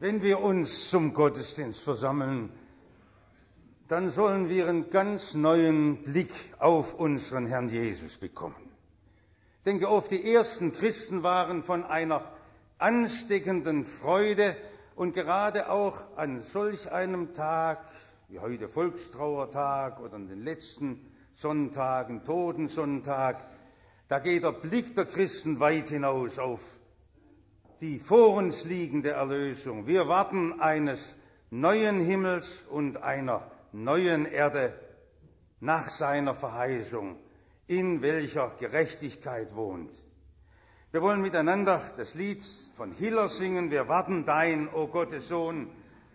Wenn wir uns zum Gottesdienst versammeln, dann sollen wir einen ganz neuen Blick auf unseren Herrn Jesus bekommen. Ich denke oft, die ersten Christen waren von einer ansteckenden Freude und gerade auch an solch einem Tag, wie heute Volkstrauertag oder an den letzten Sonntagen, Totensonntag, da geht der Blick der Christen weit hinaus auf die vor uns liegende Erlösung. Wir warten eines neuen Himmels und einer neuen Erde nach seiner Verheißung, in welcher Gerechtigkeit wohnt. Wir wollen miteinander das Lied von Hiller singen. Wir warten dein, o Gottes Sohn,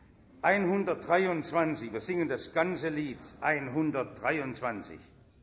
123. Wir singen das ganze Lied, 123.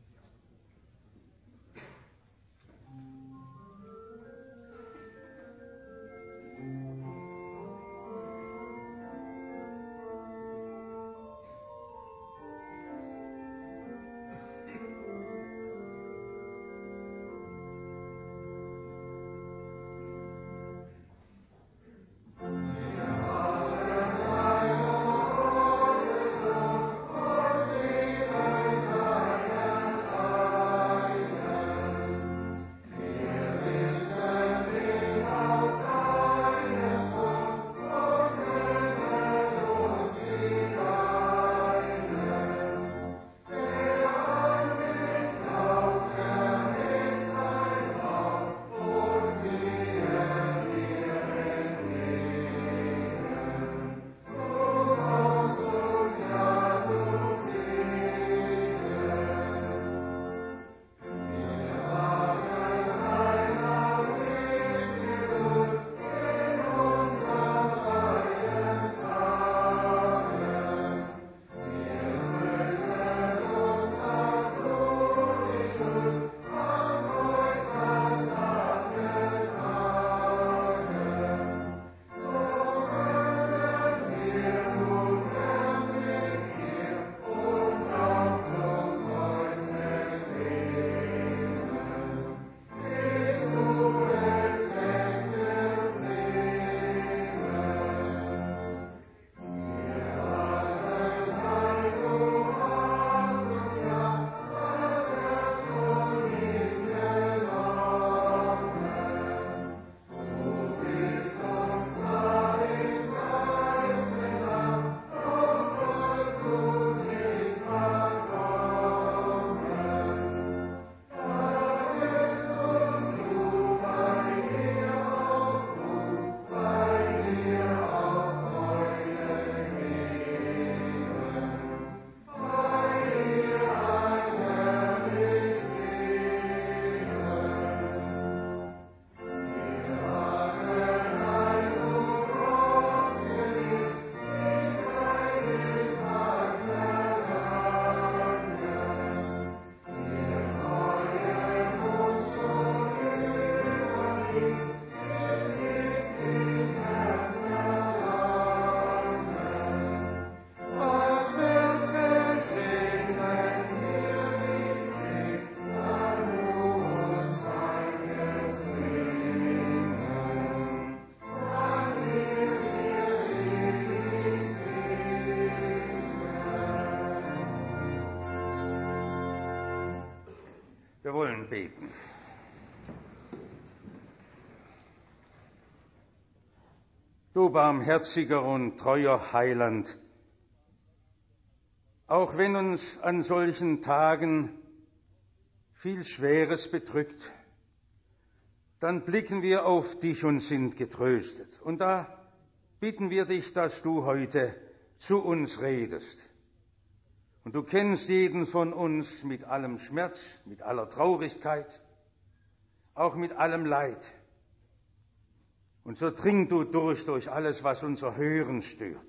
Wir wollen beten. Du barmherziger und treuer Heiland, auch wenn uns an solchen Tagen viel Schweres bedrückt, dann blicken wir auf dich und sind getröstet. Und da bitten wir dich, dass du heute zu uns redest. Und du kennst jeden von uns mit allem Schmerz, mit aller Traurigkeit, auch mit allem Leid. Und so dring du durch alles, was unser Hören stört.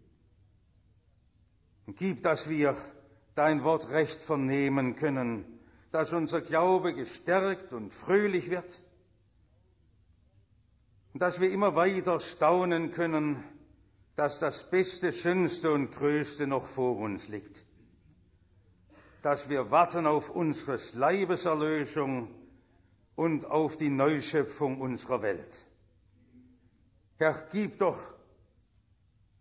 Und gib, dass wir dein Wort recht vernehmen können, dass unser Glaube gestärkt und fröhlich wird und dass wir immer weiter staunen können, dass das Beste, Schönste und Größte noch vor uns liegt. Dass wir warten auf unseres Leibes Erlösung und auf die Neuschöpfung unserer Welt. Herr, gib doch,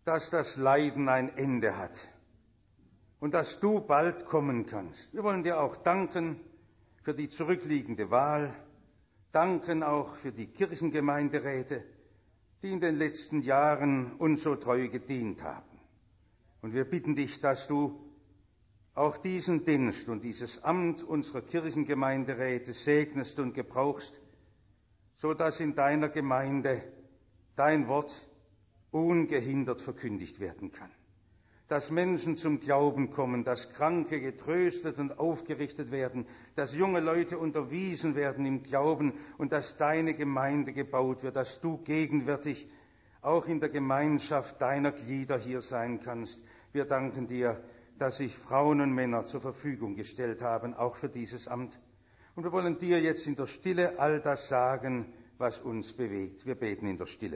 dass das Leiden ein Ende hat und dass du bald kommen kannst. Wir wollen dir auch danken für die zurückliegende Wahl, danken auch für die Kirchengemeinderäte, die in den letzten Jahren uns so treu gedient haben. Und wir bitten dich, dass du auch diesen Dienst und dieses Amt unserer Kirchengemeinderäte segnest und gebrauchst, so dass in deiner Gemeinde dein Wort ungehindert verkündigt werden kann. Dass Menschen zum Glauben kommen, dass Kranke getröstet und aufgerichtet werden, dass junge Leute unterwiesen werden im Glauben und dass deine Gemeinde gebaut wird, dass du gegenwärtig auch in der Gemeinschaft deiner Glieder hier sein kannst. Wir danken dir, dass sich Frauen und Männer zur Verfügung gestellt haben, auch für dieses Amt. Und wir wollen dir jetzt in der Stille all das sagen, was uns bewegt. Wir beten in der Stille.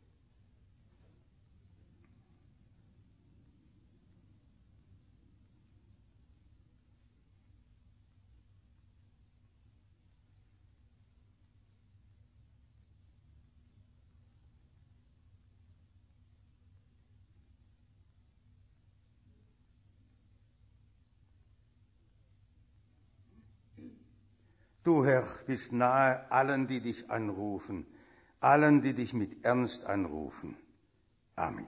Du, Herr, bist nahe allen, die dich anrufen, allen, die dich mit Ernst anrufen. Amen.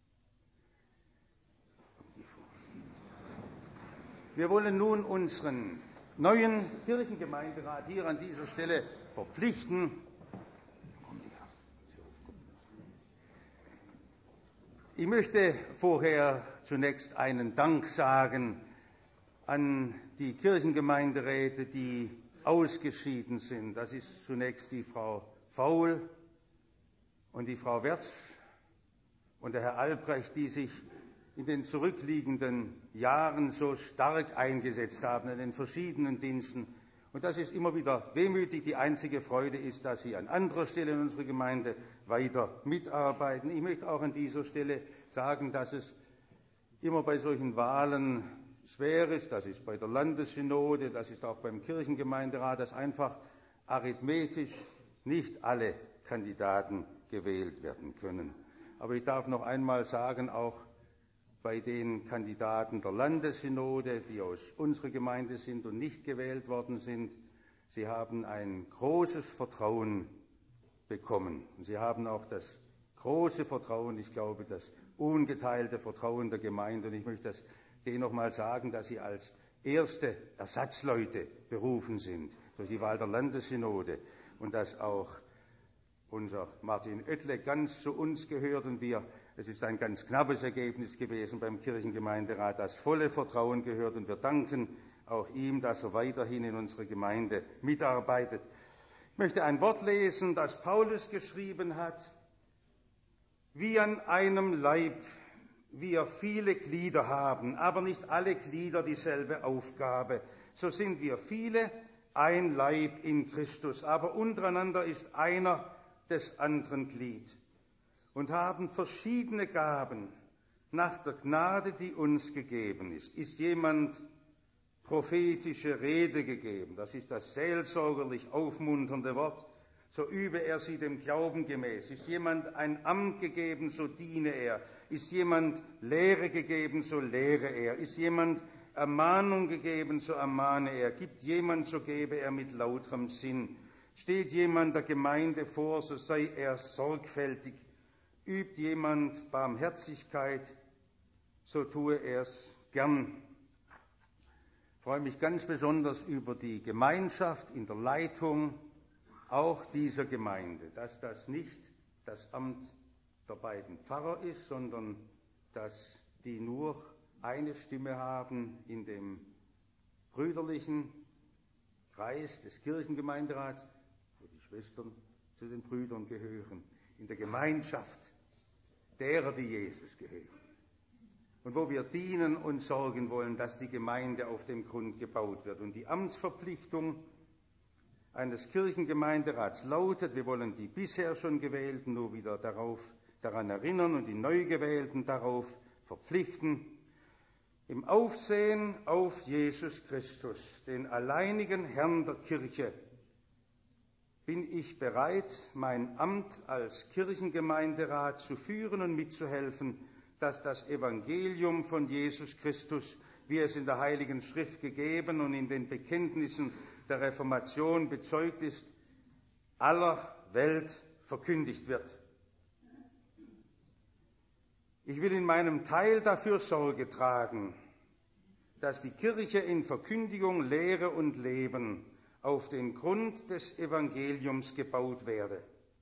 Wir wollen nun unseren neuen Kirchengemeinderat hier an dieser Stelle verpflichten. Ich möchte vorher zunächst einen Dank sagen an die Kirchengemeinderäte, die ausgeschieden sind. Das ist zunächst die Frau Faul und die Frau Wertz und der Herr Albrecht, die sich in den zurückliegenden Jahren so stark eingesetzt haben in den verschiedenen Diensten. Und das ist immer wieder wehmütig. Die einzige Freude ist, dass sie an anderer Stelle in unserer Gemeinde weiter mitarbeiten. Ich möchte auch an dieser Stelle sagen, dass es immer bei solchen Wahlen schwer ist, das ist bei der Landessynode, das ist auch beim Kirchengemeinderat, dass einfach arithmetisch nicht alle Kandidaten gewählt werden können. Aber ich darf noch einmal sagen, auch bei den Kandidaten der Landessynode, die aus unserer Gemeinde sind und nicht gewählt worden sind, sie haben ein großes Vertrauen bekommen. Und sie haben auch das große Vertrauen, ich glaube, das ungeteilte Vertrauen der Gemeinde. Und ich möchte das denen nochmal sagen, dass sie als erste Ersatzleute berufen sind durch die Wahl der Landessynode und dass auch unser Martin Oettle ganz zu uns gehört und es ist ein ganz knappes Ergebnis gewesen beim Kirchengemeinderat, das volle Vertrauen gehört und wir danken auch ihm, dass er weiterhin in unserer Gemeinde mitarbeitet. Ich möchte ein Wort lesen, das Paulus geschrieben hat: Wie an einem Leib wir viele Glieder haben, aber nicht alle Glieder dieselbe Aufgabe. So sind wir viele, ein Leib in Christus, aber untereinander ist einer des anderen Glied und haben verschiedene Gaben nach der Gnade, die uns gegeben ist. Ist jemand prophetische Rede gegeben, das ist das seelsorgerlich aufmunternde Wort, so übe er sie dem Glauben gemäß. Ist jemand ein Amt gegeben, so diene er. Ist jemand Lehre gegeben, so lehre er. Ist jemand Ermahnung gegeben, so ermahne er. Gibt jemand, so gebe er mit lauterem Sinn. Steht jemand der Gemeinde vor, so sei er sorgfältig. Übt jemand Barmherzigkeit, so tue er's gern. Ich freue mich ganz besonders über die Gemeinschaft in der Leitung auch dieser Gemeinde, dass das nicht das Amt der beiden Pfarrer ist, sondern dass die nur eine Stimme haben in dem brüderlichen Kreis des Kirchengemeinderats, wo die Schwestern zu den Brüdern gehören, in der Gemeinschaft derer, die Jesus gehören. Und wo wir dienen und sorgen wollen, dass die Gemeinde auf dem Grund gebaut wird. Und die Amtsverpflichtung eines Kirchengemeinderats lautet, wir wollen die bisher schon Gewählten nur wieder daran erinnern und die Neugewählten darauf verpflichten, im Aufsehen auf Jesus Christus, den alleinigen Herrn der Kirche, bin ich bereit, mein Amt als Kirchengemeinderat zu führen und mitzuhelfen, dass das Evangelium von Jesus Christus, wie es in der Heiligen Schrift gegeben und in den Bekenntnissen der Reformation bezeugt ist, aller Welt verkündigt wird. Ich will in meinem Teil dafür Sorge tragen, dass die Kirche in Verkündigung, Lehre und Leben auf den Grund des Evangeliums gebaut werde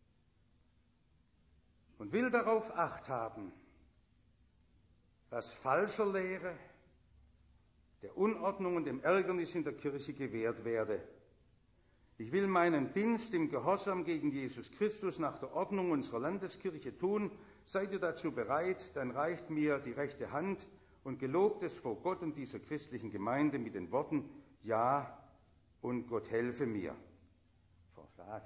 und will darauf Acht haben, dass falscher Lehre, der Unordnung und dem Ärgernis in der Kirche gewährt werde. Ich will meinen Dienst im Gehorsam gegen Jesus Christus nach der Ordnung unserer Landeskirche tun. Seid ihr dazu bereit, dann reicht mir die rechte Hand und gelobt es vor Gott und dieser christlichen Gemeinde mit den Worten: Ja, und Gott helfe mir. Frau Staat.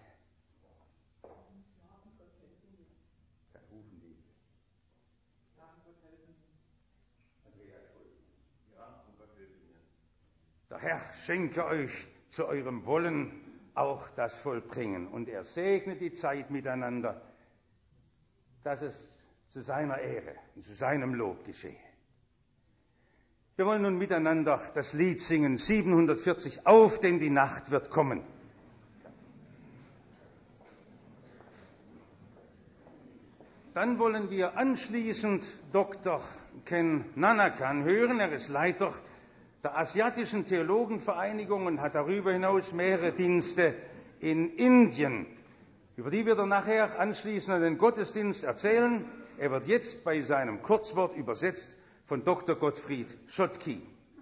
Der Herr schenke euch zu eurem Wollen auch das Vollbringen. Und er segne die Zeit miteinander, dass es zu seiner Ehre und zu seinem Lob geschehe. Wir wollen nun miteinander das Lied singen, 740, Auf, denn die Nacht wird kommen. Dann wollen wir anschließend Dr. Ken Nanakan hören. Er ist Leiter der Asiatischen Theologenvereinigung und hat darüber hinaus mehrere Dienste in Indien, über die wir dann nachher anschließend an den Gottesdienst erzählen. Er wird jetzt bei seinem Kurzwort übersetzt von Dr. Gottfried Schottky.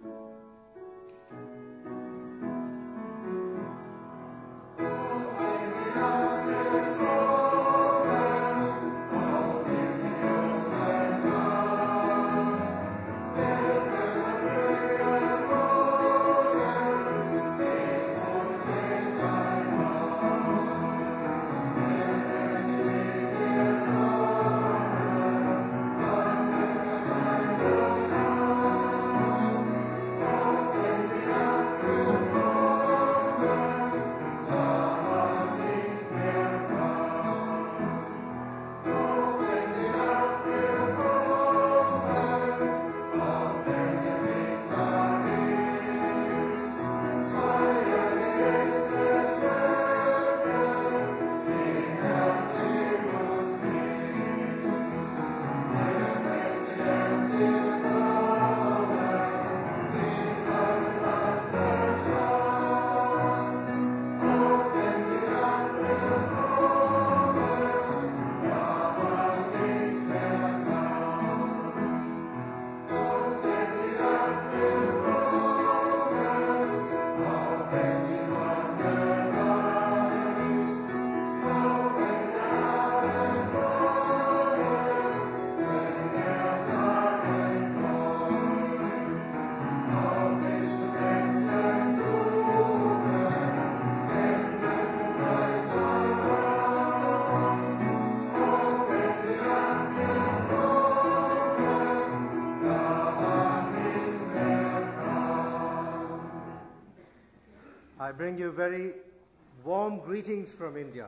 I bring you very warm greetings from India.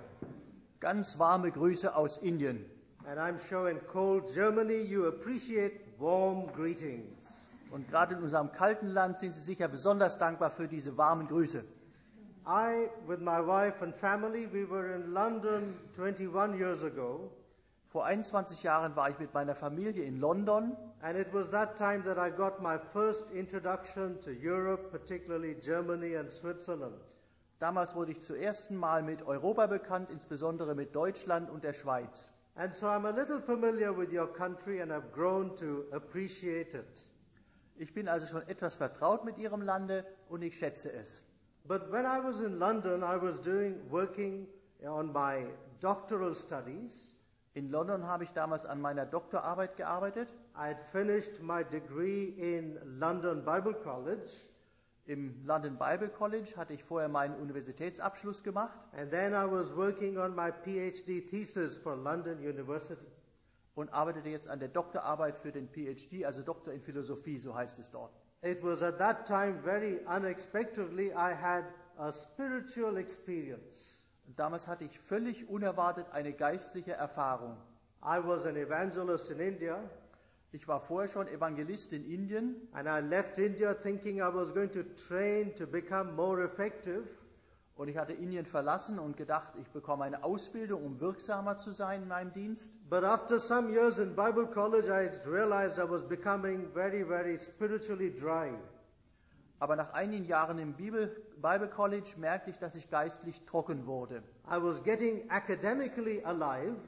Ganz warme Grüße aus Indien. And I'm sure in cold Germany you appreciate warm greetings. Und gerade in unserem kalten Land sind Sie sicher besonders dankbar für diese warmen Grüße. I, with my wife and family, we were in London 21 years ago. Vor 21 Jahren war ich mit meiner Familie in London. And it was that time that I got my first introduction to Europe, particularly Germany and Switzerland. Damals wurde ich zum ersten Mal mit Europa bekannt, insbesondere mit Deutschland und der Schweiz. And so I'm a little familiar with your country and have grown to appreciate it. Ich bin also schon etwas vertraut mit Ihrem Lande und ich schätze es. But when I was in London, I was working on my doctoral studies. In London habe ich damals an meiner Doktorarbeit gearbeitet. I had finished my degree in London Bible College. Im London Bible College hatte ich vorher meinen Universitätsabschluss gemacht. And then I was working on my PhD thesis for London University. Und arbeitete jetzt an der Doktorarbeit für den PhD, also Doktor in Philosophie, so heißt es dort. It was at that time very unexpectedly I had a spiritual experience. Und damals hatte ich völlig unerwartet eine geistliche Erfahrung. I was an evangelist in India. Ich war vorher schon Evangelist in Indien and I left India thinking I was going to train to become more effective. und ich hatte Indien verlassen und gedacht, ich bekomme eine Ausbildung, um wirksamer zu sein in meinem Dienst. But after some years in Bible college, I realized I was becoming very, very spiritually dry. Aber nach einigen Jahren im Bible College merkte ich, dass ich geistlich trocken wurde. I was getting academically alive,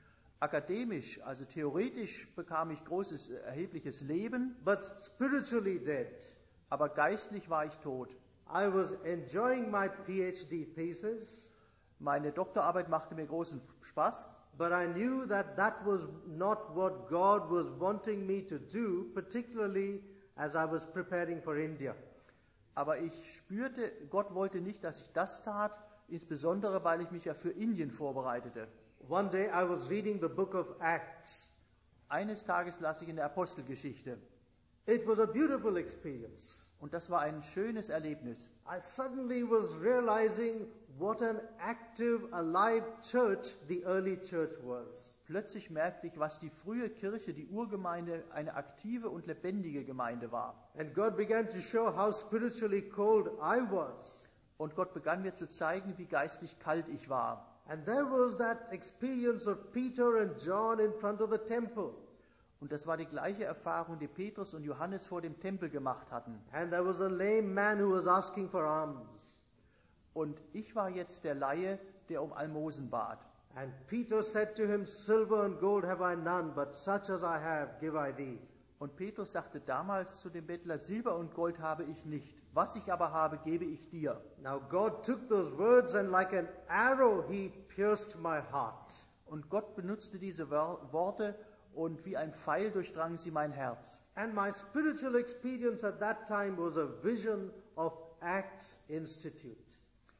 Akademisch, also theoretisch bekam ich erhebliches Leben, but spiritually dead. aber geistlich war ich tot. I was enjoying my PhD thesis, Meine Doktorarbeit machte mir großen Spaß, but I knew that that was not what God was wanting me to do, particularly as I was preparing for India. aber ich spürte, Gott wollte nicht, dass ich das tat, insbesondere weil ich mich ja für Indien vorbereitete. One day I was reading the book of Acts. Eines Tages las ich in der Apostelgeschichte It was a beautiful experience. und das war ein schönes Erlebnis. I suddenly was realizing what an active, alive church the early church was. Plötzlich merkte ich, was die frühe Kirche, die Urgemeinde, eine aktive und lebendige Gemeinde war. And God began to show how spiritually cold I was. Und Gott begann mir zu zeigen, wie geistlich kalt ich war. And there was that experience of Peter and John in front of the temple. Und das war die gleiche Erfahrung, die Petrus und Johannes vor dem Tempel gemacht hatten. And there was a lame man who was asking for alms. Und ich war jetzt der Laie, der um Almosen bat. And Peter said to him, Silver and gold have I none, but such as I have give I thee. Und Petrus sagte damals zu dem Bettler, Silber und Gold habe ich nicht, was ich aber habe, gebe ich dir. Now God took those words and like an arrow he pierced my heart. Und Gott benutzte diese Worte und wie ein Pfeil durchdrangen sie mein Herz. And my spiritual experience at that time was a vision of Acts Institute.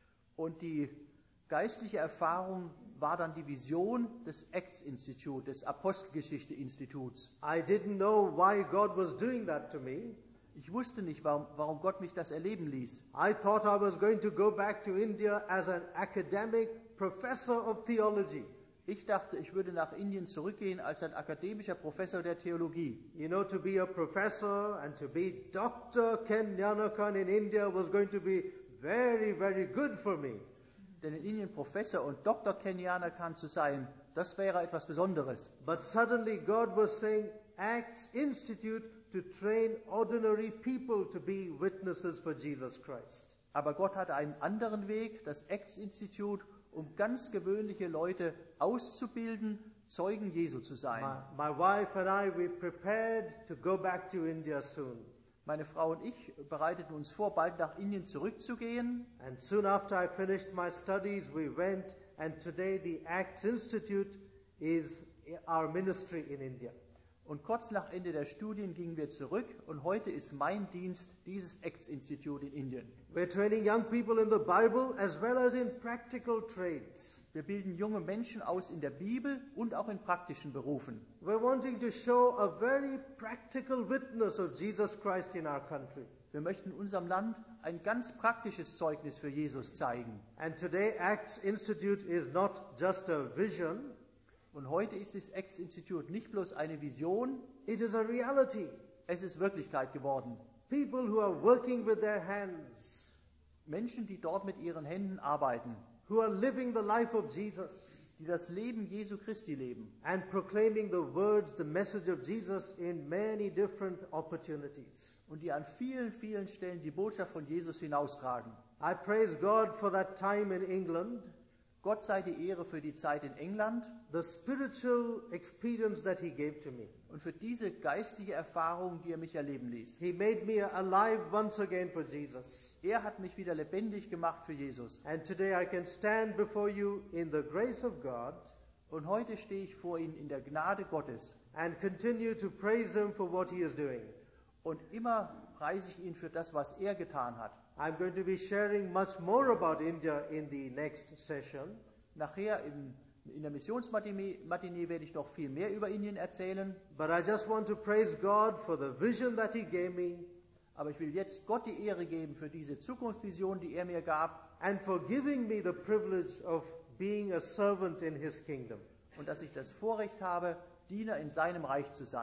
Und die geistliche Erfahrung war dann die Vision des Acts-Instituts, des Apostelgeschichte-Instituts. I didn't know why God was doing that to me. Ich wusste nicht, warum Gott mich das erleben ließ. I thought I was going to go back to India as an academic professor of theology. Ich dachte, ich würde nach Indien zurückgehen als ein akademischer Professor der Theologie. You know, to be a professor and to be Dr. Ken Yanakan in India was going to be very, very good for me. Denn in Indien Professor und Dr. Kenyanakan zu sein, das wäre etwas Besonderes. But suddenly God was saying, Acts Institute to train ordinary people to be witnesses for Jesus Christ. Aber Gott hatte einen anderen Weg, das Acts-Institut, um ganz gewöhnliche Leute auszubilden, Zeugen Jesu zu sein. My wife and I, we prepared to go back to India soon. Meine Frau und ich bereiteten uns vor, bald nach Indien zurückzugehen. And soon after I finished my studies, we went, and today the Acts Institute is our ministry in India. Und kurz nach Ende der Studien gingen wir zurück und heute ist mein Dienst dieses Acts-Institut in Indien. We're training young people in the Bible as well as in practical trades. Wir bilden junge Menschen aus in der Bibel und auch in praktischen Berufen. We're wanting to show a very practical witness of Jesus Christ in our country. Wir möchten in unserem Land ein ganz praktisches Zeugnis für Jesus zeigen. And today Acts Institute is not just a vision, Und heute ist das Acts-Institut nicht bloß eine Vision, it is a reality. es ist Wirklichkeit geworden. People who are working with their hands, Menschen, die dort mit ihren Händen arbeiten, who are living the life of Jesus die das Leben Jesu Christi leben and proclaiming the words, the message of Jesus in many different opportunities. und die an vielen, vielen Stellen die Botschaft von Jesus hinaustragen. I praise God for that time in England, Gott sei die Ehre für die Zeit in England the spiritual experience that He gave to me. und für diese geistige Erfahrung, die er mich erleben ließ. He made me alive once again for Jesus. Er hat mich wieder lebendig gemacht für Jesus. And today I can stand before you in the grace of God Und heute stehe ich vor Ihnen in der Gnade Gottes and continue to praise Him for what He is doing. und immer preise ich ihn für das, was er getan hat. I'm going to be sharing much more about India in the next session. Nachher in der Missionsmatinee werde ich noch viel mehr über Indien erzählen. But I just want to praise God for the vision that He gave me Aber ich will jetzt Gott die Ehre geben für diese Zukunftsvision, die er mir gab and for giving me the privilege of being a servant in His kingdom. und dass ich das Vorrecht habe, Diener in seinem Reich zu sein.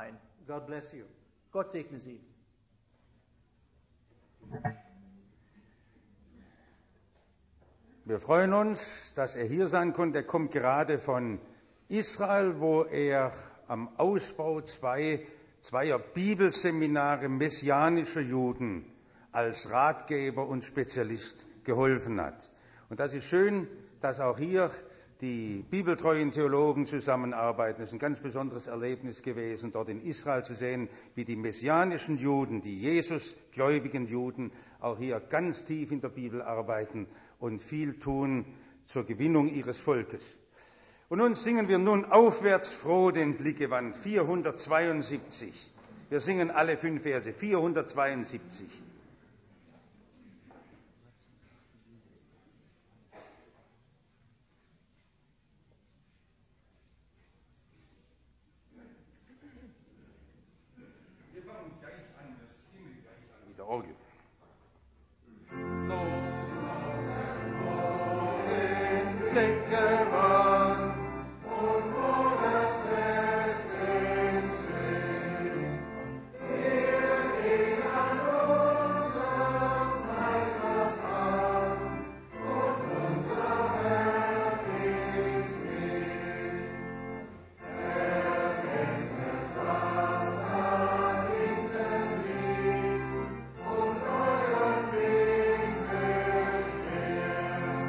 God bless you. Gott segne Sie. Wir freuen uns, dass er hier sein konnte. Er kommt gerade von Israel, wo er am Ausbau zweier Bibelseminare messianischer Juden als Ratgeber und Spezialist geholfen hat. Und das ist schön, dass auch hier die bibeltreuen Theologen zusammenarbeiten. Es ist ein ganz besonderes Erlebnis gewesen, dort in Israel zu sehen, wie die messianischen Juden, die Jesusgläubigen Juden, auch hier ganz tief in der Bibel arbeiten und viel tun zur Gewinnung ihres Volkes. Und nun singen wir nun aufwärts froh den Blick gewandt, 472. Wir singen alle 5 Verse, 472. Wir fangen gleich an, das Stimme gleich an mit der Orgel. Blick gewandt und vor das Fest entsteht, wir gehen an unseres Meisters Hand und unser Herr geht mit. Vergesset, was da hinten liegt und euren Weg beschwert.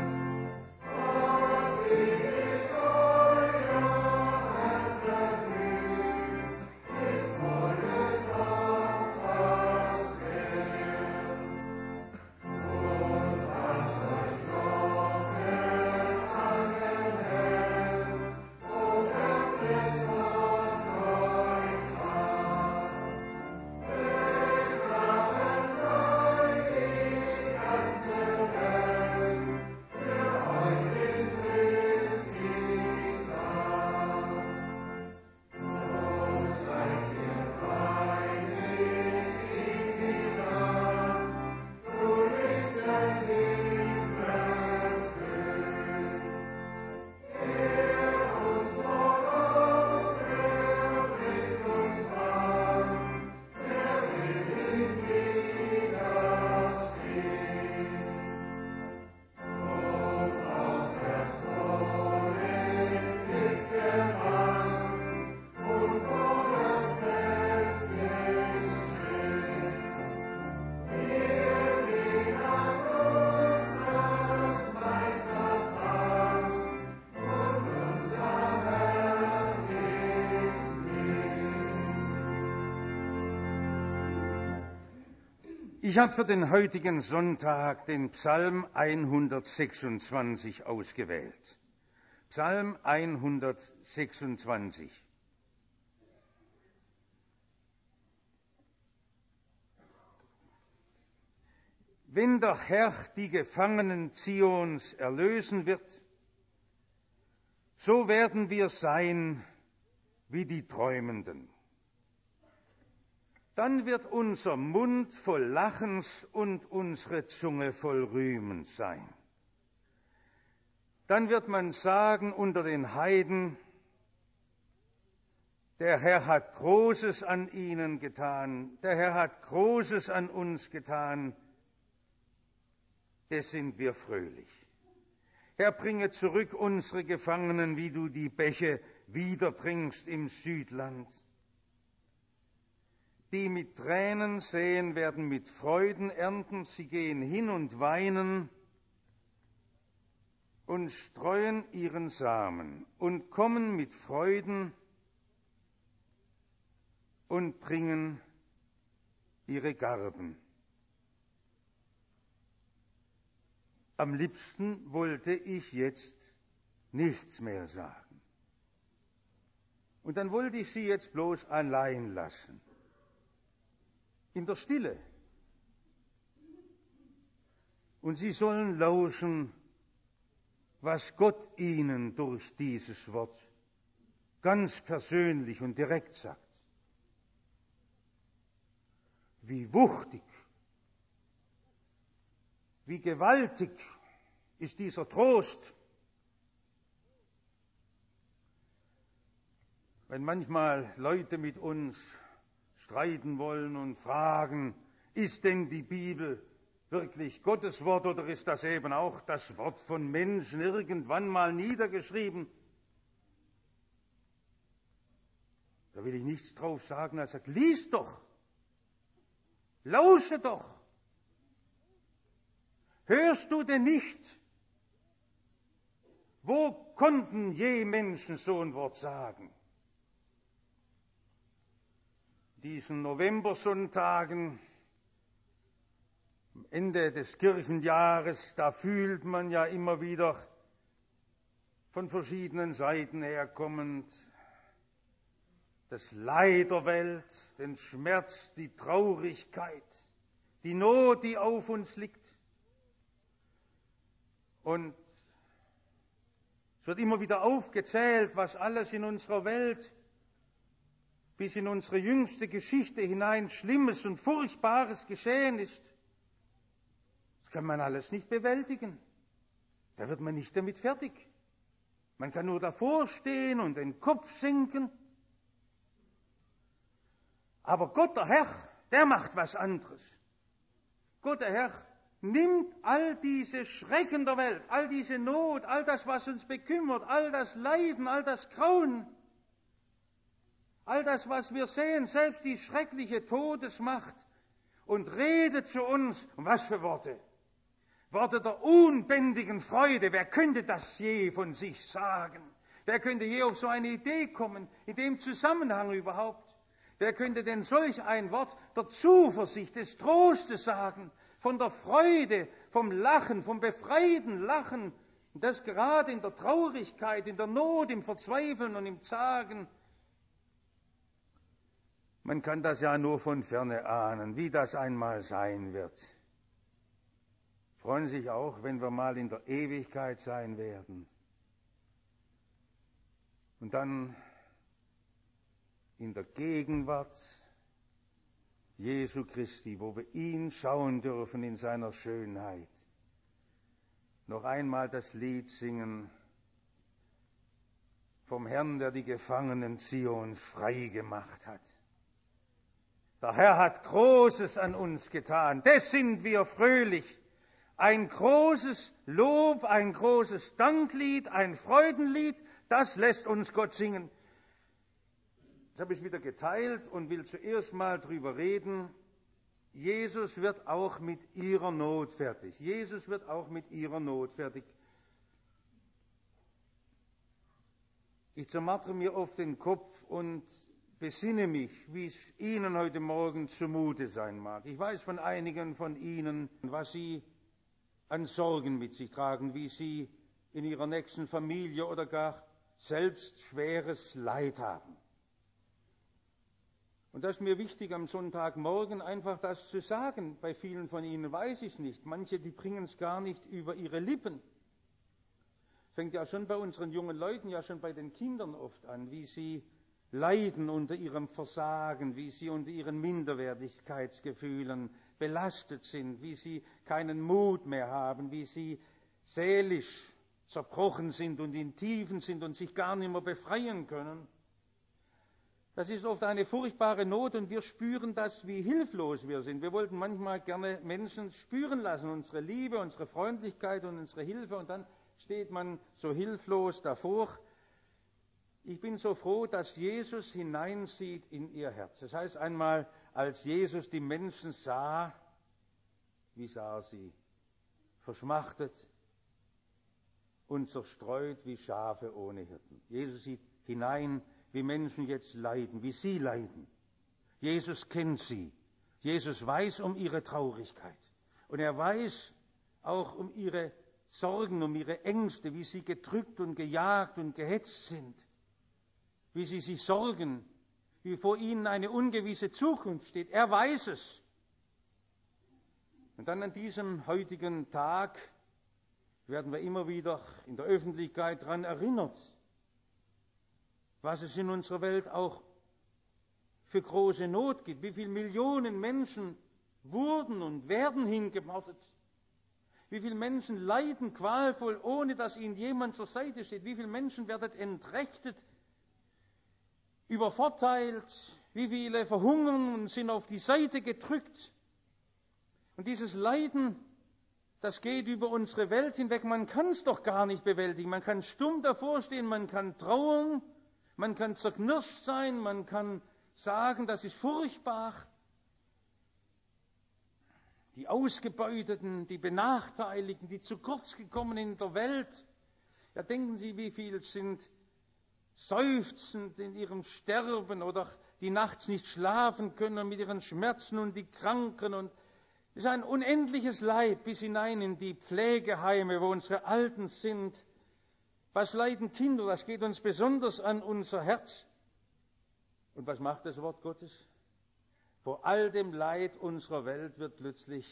Ich habe für den heutigen Sonntag den Psalm 126 ausgewählt. Psalm 126. Wenn der Herr die Gefangenen Zions erlösen wird, so werden wir sein wie die Träumenden. Dann wird unser Mund voll Lachens und unsere Zunge voll Rühmens sein. Dann wird man sagen unter den Heiden, der Herr hat Großes an ihnen getan, der Herr hat Großes an uns getan, des sind wir fröhlich. Herr, bringe zurück unsere Gefangenen, wie du die Bäche wiederbringst im Südland. Die mit Tränen säen, werden mit Freuden ernten. Sie gehen hin und weinen und streuen ihren Samen und kommen mit Freuden und bringen ihre Garben. Am liebsten wollte ich jetzt nichts mehr sagen. Und dann wollte ich sie jetzt bloß allein lassen. In der Stille. Und sie sollen lauschen, was Gott ihnen durch dieses Wort ganz persönlich und direkt sagt. Wie wuchtig, wie gewaltig ist dieser Trost. Wenn manchmal Leute mit uns streiten wollen und fragen, ist denn die Bibel wirklich Gottes Wort oder ist das eben auch das Wort von Menschen irgendwann mal niedergeschrieben? Da will ich nichts drauf sagen. Er sagt, lies doch, lausche doch. Hörst du denn nicht? Wo konnten je Menschen so ein Wort sagen? Diesen Novembersonntagen, am Ende des Kirchenjahres, da fühlt man ja immer wieder von verschiedenen Seiten herkommend das Leid der Welt, den Schmerz, die Traurigkeit, die Not, die auf uns liegt. Und es wird immer wieder aufgezählt, was alles in unserer Welt bis in unsere jüngste Geschichte hinein Schlimmes und Furchtbares geschehen ist. Das kann man alles nicht bewältigen. Da wird man nicht damit fertig. Man kann nur davor stehen und den Kopf senken. Aber Gott, der Herr, der macht was anderes. Gott, der Herr, nimmt all diese Schrecken der Welt, all diese Not, all das, was uns bekümmert, all das Leiden, all das Grauen, all das, was wir sehen, selbst die schreckliche Todesmacht, und redet zu uns, und was für Worte? Worte der unbändigen Freude. Wer könnte das je von sich sagen? Wer könnte je auf so eine Idee kommen, in dem Zusammenhang überhaupt? Wer könnte denn solch ein Wort der Zuversicht, des Trostes sagen, von der Freude, vom Lachen, vom befreiten Lachen, das gerade in der Traurigkeit, in der Not, im Verzweifeln und im Zagen? Man kann das ja nur von ferne ahnen, wie das einmal sein wird. Freuen sich auch, wenn wir mal in der Ewigkeit sein werden. Und dann in der Gegenwart Jesu Christi, wo wir ihn schauen dürfen in seiner Schönheit, noch einmal das Lied singen vom Herrn, der die Gefangenen Zions frei gemacht hat. Der Herr hat Großes an uns getan, des sind wir fröhlich. Ein großes Lob, ein großes Danklied, ein Freudenlied, das lässt uns Gott singen. Jetzt habe ich es wieder geteilt und will zuerst mal drüber reden. Jesus wird auch mit ihrer Not fertig. Jesus wird auch mit ihrer Not fertig. Ich zermartere mir oft den Kopf und besinne mich, wie es Ihnen heute Morgen zumute sein mag. Ich weiß von einigen von Ihnen, was Sie an Sorgen mit sich tragen, wie Sie in Ihrer nächsten Familie oder gar selbst schweres Leid haben. Und das ist mir wichtig, am Sonntagmorgen einfach das zu sagen. Bei vielen von Ihnen weiß ich es nicht. Manche, die bringen es gar nicht über ihre Lippen. Fängt ja schon bei unseren jungen Leuten, ja schon bei den Kindern oft an, wie sie leiden unter ihrem Versagen, wie sie unter ihren Minderwertigkeitsgefühlen belastet sind, wie sie keinen Mut mehr haben, wie sie seelisch zerbrochen sind und in Tiefen sind und sich gar nicht mehr befreien können. Das ist oft eine furchtbare Not und wir spüren das, wie hilflos wir sind. Wir wollten manchmal gerne Menschen spüren lassen, unsere Liebe, unsere Freundlichkeit und unsere Hilfe, und dann steht man so hilflos davor. Ich bin so froh, dass Jesus hineinsieht in ihr Herz. Das heißt einmal, als Jesus die Menschen sah, wie sah er sie? Verschmachtet und zerstreut wie Schafe ohne Hirten. Jesus sieht hinein, wie Menschen jetzt leiden, wie sie leiden. Jesus kennt sie. Jesus weiß um ihre Traurigkeit. Und er weiß auch um ihre Sorgen, um ihre Ängste, wie sie gedrückt und gejagt und gehetzt sind. Wie sie sich sorgen, wie vor ihnen eine ungewisse Zukunft steht. Er weiß es. Und dann an diesem heutigen Tag werden wir immer wieder in der Öffentlichkeit daran erinnert, was es in unserer Welt auch für große Not gibt. Wie viele Millionen Menschen wurden und werden hingemordet. Wie viele Menschen leiden qualvoll, ohne dass ihnen jemand zur Seite steht. Wie viele Menschen werden entrechtet, übervorteilt, Wie viele verhungern und sind auf die Seite gedrückt. Und dieses Leiden, das geht über unsere Welt hinweg. Man kann es doch gar nicht bewältigen. Man kann stumm davor stehen, man kann trauern, man kann zerknirscht sein, man kann sagen, das ist furchtbar. Die Ausgebeuteten, die Benachteiligten, die zu kurz gekommen in der Welt. Ja, denken Sie, wie viele sind seufzend in ihrem Sterben oder die nachts nicht schlafen können mit ihren Schmerzen und die Kranken. Und es ist ein unendliches Leid bis hinein in die Pflegeheime, wo unsere Alten sind. Was leiden Kinder? Das geht uns besonders an unser Herz. Und was macht das Wort Gottes? Vor all dem Leid unserer Welt wird plötzlich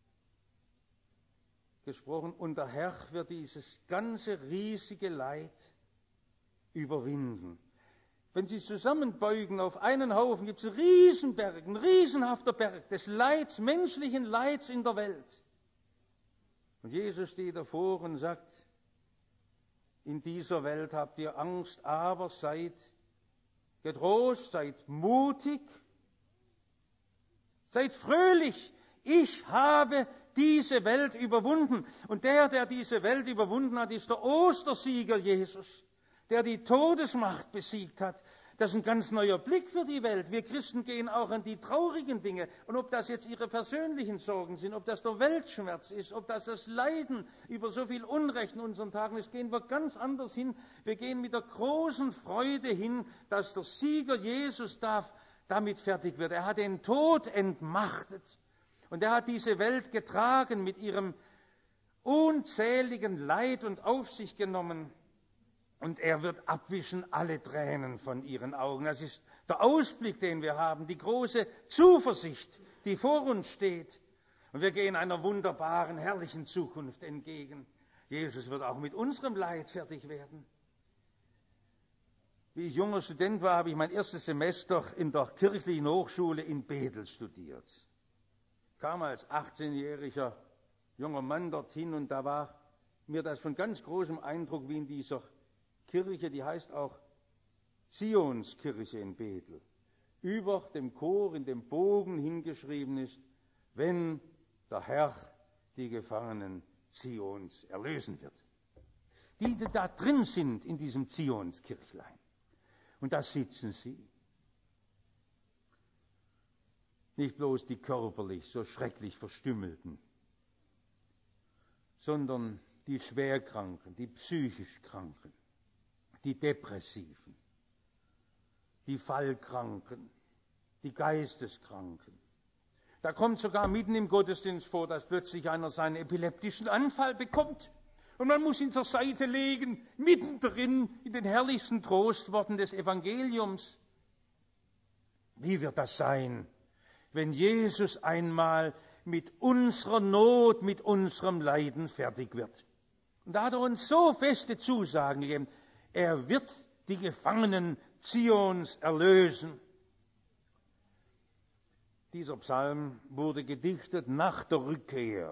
gesprochen, und der Herr wird dieses ganze riesige Leid überwinden. Wenn Sie zusammenbeugen auf einen Haufen, gibt es einen Riesenberg, ein riesenhafter Berg des Leids, menschlichen Leids in der Welt. Und Jesus steht davor und sagt, in dieser Welt habt ihr Angst, aber seid getrost, seid mutig, seid fröhlich. Ich habe diese Welt überwunden. Und der diese Welt überwunden hat, ist der Ostersieger Jesus, der die Todesmacht besiegt hat. Das ist ein ganz neuer Blick für die Welt. Wir Christen gehen auch an die traurigen Dinge. Und ob das jetzt ihre persönlichen Sorgen sind, ob das der Weltschmerz ist, ob das das Leiden über so viel Unrecht in unseren Tagen ist, gehen wir ganz anders hin. Wir gehen mit der großen Freude hin, dass der Sieger Jesus damit fertig wird. Er hat den Tod entmachtet. Und er hat diese Welt getragen mit ihrem unzähligen Leid und auf sich genommen. Und er wird abwischen alle Tränen von ihren Augen. Das ist der Ausblick, den wir haben, die große Zuversicht, die vor uns steht. Und wir gehen einer wunderbaren, herrlichen Zukunft entgegen. Jesus wird auch mit unserem Leid fertig werden. Wie ich junger Student war, habe ich mein erstes Semester in der kirchlichen Hochschule in Bethel studiert. Ich kam als 18-jähriger junger Mann dorthin und da war mir das von ganz großem Eindruck, wie in dieser Kirche, die heißt auch Zionskirche in Bethel, über dem Chor in dem Bogen hingeschrieben ist, wenn der Herr die Gefangenen Zions erlösen wird. Die da drin sind in diesem Zionskirchlein. Und da sitzen sie. Nicht bloß die körperlich so schrecklich Verstümmelten, sondern die Schwerkranken, die psychisch Kranken, die Depressiven, die Fallkranken, die Geisteskranken. Da kommt sogar mitten im Gottesdienst vor, dass plötzlich einer seinen epileptischen Anfall bekommt. Und man muss ihn zur Seite legen, mittendrin in den herrlichsten Trostworten des Evangeliums. Wie wird das sein, wenn Jesus einmal mit unserer Not, mit unserem Leiden fertig wird? Und da hat er uns so feste Zusagen gegeben. Er wird die Gefangenen Zions erlösen. Dieser Psalm wurde gedichtet nach der Rückkehr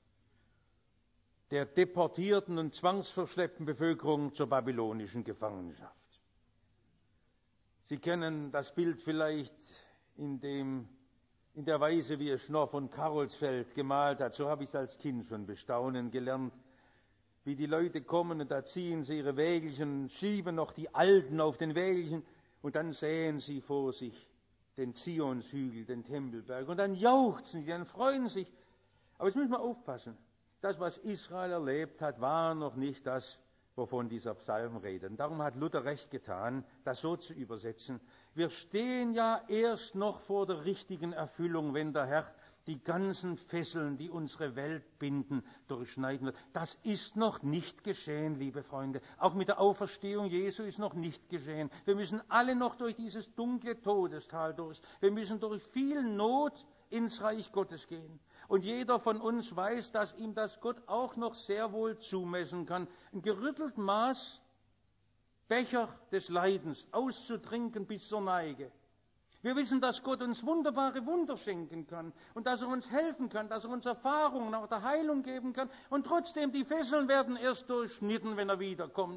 der deportierten und zwangsverschleppten Bevölkerung zur babylonischen Gefangenschaft. Sie kennen das Bild vielleicht in der Weise, wie es Schnorr von Karolsfeld gemalt hat. So habe ich es als Kind schon bestaunen gelernt, wie die Leute kommen und da ziehen sie ihre Wägelchen, schieben noch die Alten auf den Wägelchen und dann sehen sie vor sich den Zionshügel, den Tempelberg und dann jauchzen sie, dann freuen sich. Aber jetzt müssen wir aufpassen. Das, was Israel erlebt hat, war noch nicht das, wovon dieser Psalm redet. Und darum hat Luther recht getan, das so zu übersetzen. Wir stehen ja erst noch vor der richtigen Erfüllung, wenn der Herr die ganzen Fesseln, die unsere Welt binden, durchschneiden wird. Das ist noch nicht geschehen, liebe Freunde. Auch mit der Auferstehung Jesu ist noch nicht geschehen. Wir müssen alle noch durch dieses dunkle Todestal durch. Wir müssen durch viel Not ins Reich Gottes gehen. Und jeder von uns weiß, dass ihm das Gott auch noch sehr wohl zumessen kann. Ein gerütteltes Maß Becher des Leidens auszutrinken bis zur Neige. Wir wissen, dass Gott uns wunderbare Wunder schenken kann und dass er uns helfen kann, dass er uns Erfahrungen der Heilung geben kann. Und trotzdem, die Fesseln werden erst durchschnitten, wenn er wiederkommt.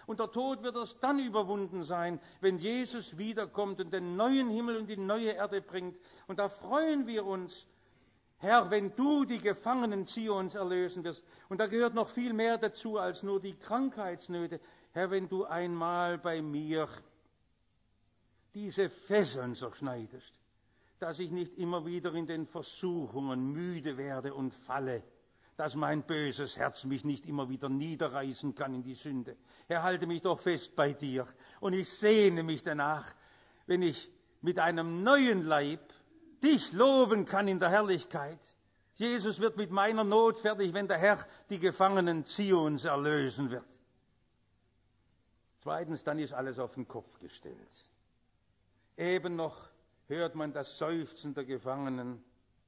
Und der Tod wird erst dann überwunden sein, wenn Jesus wiederkommt und den neuen Himmel und die neue Erde bringt. Und da freuen wir uns, Herr, wenn du die Gefangenen Zions erlösen wirst. Und da gehört noch viel mehr dazu als nur die Krankheitsnöte. Herr, wenn du einmal bei mir diese Fesseln zerschneidest, dass ich nicht immer wieder in den Versuchungen müde werde und falle, dass mein böses Herz mich nicht immer wieder niederreißen kann in die Sünde. Herr, halte mich doch fest bei dir. Und ich sehne mich danach, wenn ich mit einem neuen Leib dich loben kann in der Herrlichkeit. Jesus wird mit meiner Not fertig, wenn der Herr die Gefangenen Zions erlösen wird. Zweitens, dann ist alles auf den Kopf gestellt. Eben noch hört man das Seufzen der Gefangenen.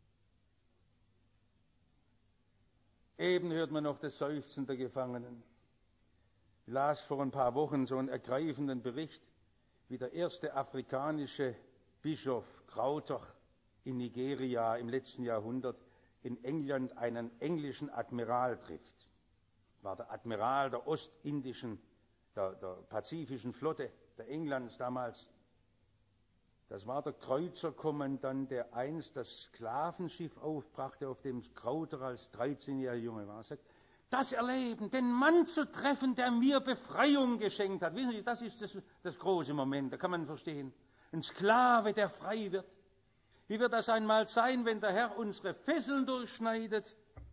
Eben hört man noch das Seufzen der Gefangenen. Ich las vor ein paar Wochen so einen ergreifenden Bericht, wie der erste afrikanische Bischof Crowther in Nigeria im letzten Jahrhundert in England einen englischen Admiral trifft. War der Admiral der ostindischen, der pazifischen Flotte der Englands damals. Das war der Kreuzerkommandant, der einst das Sklavenschiff aufbrachte, auf dem Crowther als 13-jähriger Junge war. Er sagt, das Erleben, den Mann zu treffen, der mir Befreiung geschenkt hat. Wissen Sie, das ist das große Moment, da kann man verstehen. Ein Sklave, der frei wird. Wie wird das einmal sein, wenn der Herr unsere Fesseln durchschneidet?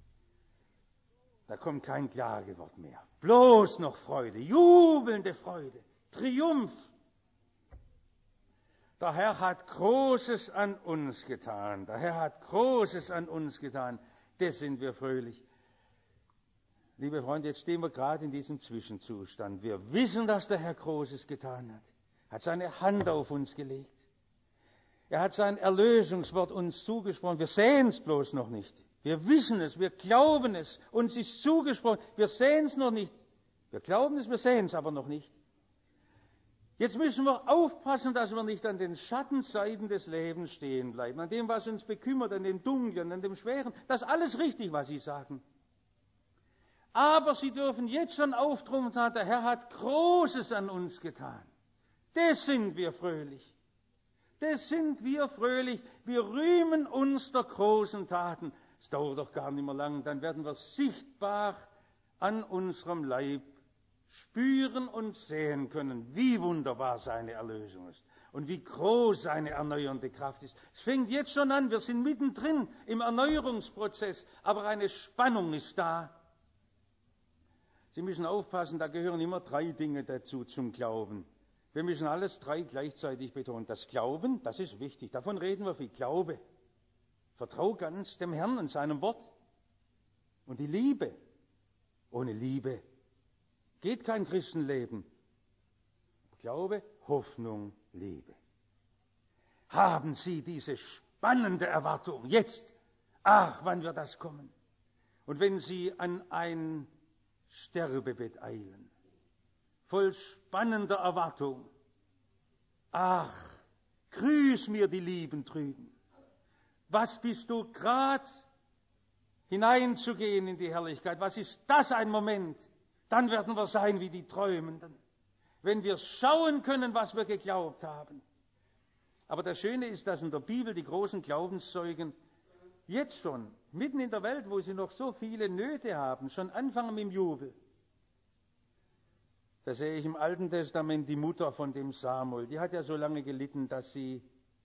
Da kommt kein Klagewort mehr. Bloß noch Freude, jubelnde Freude, Triumph. Der Herr hat Großes an uns getan. Der Herr hat Großes an uns getan. Das sind wir fröhlich. Liebe Freunde, jetzt stehen wir gerade in diesem Zwischenzustand. Wir wissen, dass der Herr Großes getan hat. Hat seine Hand auf uns gelegt. Er hat sein Erlösungswort uns zugesprochen. Wir sehen es bloß noch nicht. Wir wissen es, wir glauben es. Uns ist zugesprochen. Wir sehen es noch nicht. Wir glauben es, wir sehen es aber noch nicht. Jetzt müssen wir aufpassen, dass wir nicht an den Schattenseiten des Lebens stehen bleiben, an dem, was uns bekümmert, an dem Dunklen, an dem Schweren. Das ist alles richtig, was Sie sagen. Aber Sie dürfen jetzt schon auftrumpfen und sagen, der Herr hat Großes an uns getan. Das sind wir fröhlich. Das sind wir fröhlich. Wir rühmen uns der großen Taten. Es dauert doch gar nicht mehr lang, dann werden wir sichtbar an unserem Leib spüren und sehen können, wie wunderbar seine Erlösung ist und wie groß seine erneuernde Kraft ist. Es fängt jetzt schon an, wir sind mittendrin im Erneuerungsprozess, aber eine Spannung ist da. Sie müssen aufpassen, da gehören immer 3 Dinge dazu zum Glauben. Wir müssen alles 3 gleichzeitig betonen. Das Glauben, das ist wichtig, davon reden wir viel. Glaube, vertrau ganz dem Herrn und seinem Wort. Und die Liebe, ohne Liebe geht kein Christenleben. Glaube, Hoffnung, Liebe. Haben Sie diese spannende Erwartung jetzt? Ach, wann wird das kommen? Und wenn Sie an ein Sterbebett eilen, voll spannender Erwartung, ach, grüß mir die Lieben drüben. Was bist du grad hineinzugehen in die Herrlichkeit? Was ist das ein Moment? Dann werden wir sein wie die Träumenden, wenn wir schauen können, was wir geglaubt haben. Aber das Schöne ist, dass in der Bibel die großen Glaubenszeugen jetzt schon, mitten in der Welt, wo sie noch so viele Nöte haben, schon anfangen mit dem Jubel. Da sehe ich im Alten Testament die Mutter von dem Samuel. Die hat ja so lange gelitten, dass sie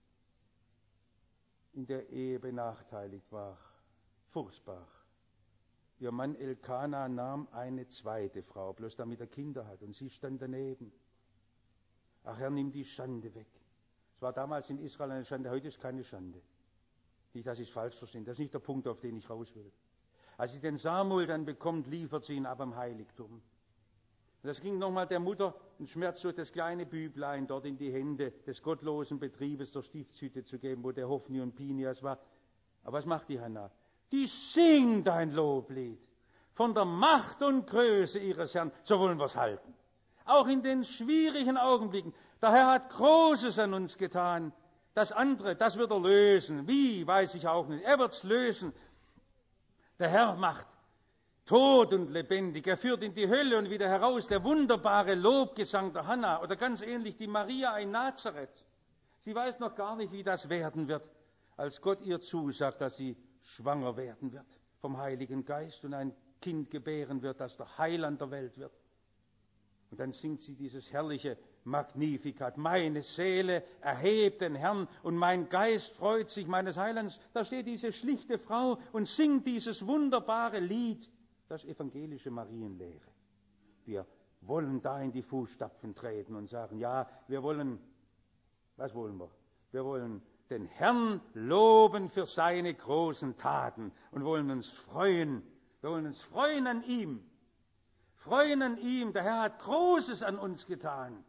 in der Ehe benachteiligt war. Furchtbar. Ihr Mann Elkana nahm eine zweite Frau, bloß damit er Kinder hat. Und sie stand daneben. Ach Herr, nimm die Schande weg. Es war damals in Israel eine Schande, heute ist keine Schande. Nicht, dass ich es falsch verstehe. Das ist nicht der Punkt, auf den ich raus will. Als sie den Samuel dann bekommt, liefert sie ihn ab am Heiligtum. Und das ging nochmal der Mutter ein Schmerz durch das kleine Büblein dort in die Hände des gottlosen Betriebes der Stiftshütte zu geben, wo der Hophni und Pinias war. Aber was macht die Hannah? Die singt ein Loblied von der Macht und Größe ihres Herrn. So wollen wir es halten. Auch in den schwierigen Augenblicken. Der Herr hat Großes an uns getan. Das andere, das wird er lösen. Wie, weiß ich auch nicht. Er wird es lösen. Der Herr macht tot und lebendig. Er führt in die Hölle und wieder heraus. Der wunderbare Lobgesang der Hannah. Oder ganz ähnlich die Maria in Nazareth. Sie weiß noch gar nicht, wie das werden wird, als Gott ihr zusagt, dass sie schwanger werden wird vom Heiligen Geist und ein Kind gebären wird, das der Heiland der Welt wird. Und dann singt sie dieses herrliche Magnificat. Meine Seele erhebt den Herrn und mein Geist freut sich meines Heilands. Da steht diese schlichte Frau und singt dieses wunderbare Lied, das evangelische Marienlehre. Wir wollen da in die Fußstapfen treten und sagen, ja, wir wollen, was wollen wir? Wir wollen den Herrn loben für seine großen Taten und wollen uns freuen. Wir wollen uns freuen an ihm. Freuen an ihm. Der Herr hat Großes an uns getan.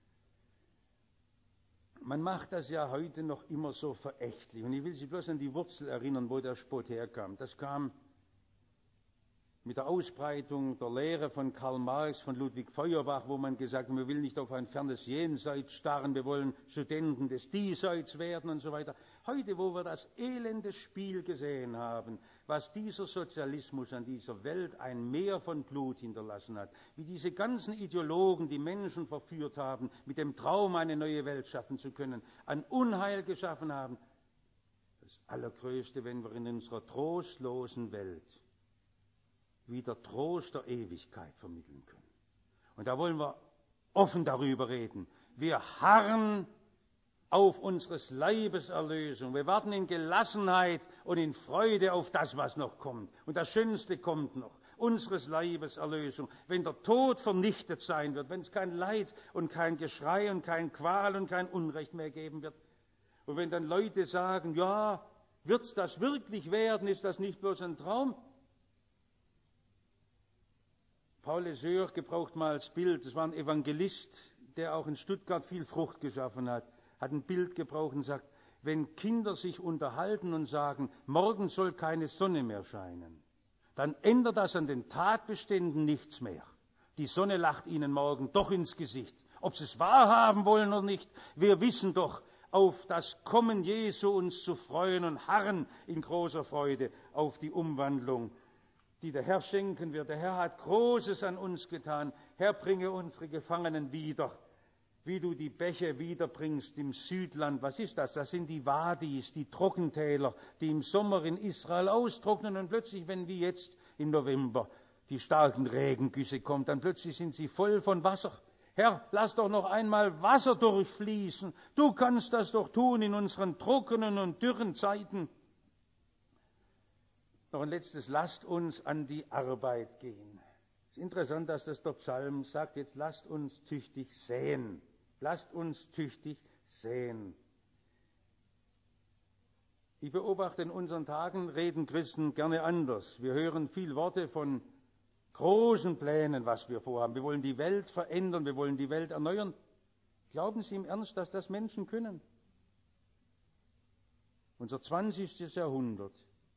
Man macht das ja heute noch immer so verächtlich. Und ich will Sie bloß an die Wurzel erinnern, wo der Spott herkam. Das kam mit der Ausbreitung der Lehre von Karl Marx, von Ludwig Feuerbach, wo man gesagt hat, wir wollen nicht auf ein fernes Jenseits starren, wir wollen Studenten des Diesseits werden und so weiter. Heute, wo wir das elende Spiel gesehen haben, was dieser Sozialismus an dieser Welt ein Meer von Blut hinterlassen hat, wie diese ganzen Ideologen die Menschen verführt haben, mit dem Traum eine neue Welt schaffen zu können, an Unheil geschaffen haben. Das Allergrößte, wenn wir in unserer trostlosen Welt wieder Trost der Ewigkeit vermitteln können. Und da wollen wir offen darüber reden. Wir harren auf unseres Leibes Erlösung. Wir warten in Gelassenheit und in Freude auf das, was noch kommt. Und das Schönste kommt noch. Unseres Leibes Erlösung. Wenn der Tod vernichtet sein wird, wenn es kein Leid und kein Geschrei und kein Qual und kein Unrecht mehr geben wird. Und wenn dann Leute sagen, ja, wird's das wirklich werden? Ist das nicht bloß ein Traum? Paul Leseur gebraucht mal als Bild, das war ein Evangelist, der auch in Stuttgart viel Frucht geschaffen hat ein Bild gebraucht und sagt, wenn Kinder sich unterhalten und sagen, morgen soll keine Sonne mehr scheinen, dann ändert das an den Tatbeständen nichts mehr. Die Sonne lacht ihnen morgen doch ins Gesicht. Ob sie es wahrhaben wollen oder nicht, wir wissen doch, auf das Kommen Jesu uns zu freuen und harren in großer Freude auf die Umwandlung, die der Herr schenken wird. Der Herr hat Großes an uns getan. Herr, bringe unsere Gefangenen wieder, wie du die Bäche wiederbringst im Südland. Was ist das? Das sind die Wadis, die Trockentäler, die im Sommer in Israel austrocknen und plötzlich, wenn wie jetzt im November die starken Regengüsse kommen, dann plötzlich sind sie voll von Wasser. Herr, lass doch noch einmal Wasser durchfließen. Du kannst das doch tun in unseren trockenen und dürren Zeiten. Noch ein letztes, lasst uns an die Arbeit gehen. Es ist interessant, dass das der Psalm sagt, jetzt lasst uns tüchtig säen. Lasst uns tüchtig säen. Ich beobachte, in unseren Tagen reden Christen gerne anders. Wir hören viel Worte von großen Plänen, was wir vorhaben. Wir wollen die Welt verändern, wir wollen die Welt erneuern. Glauben Sie im Ernst, dass das Menschen können? Unser 20. Jahrhundert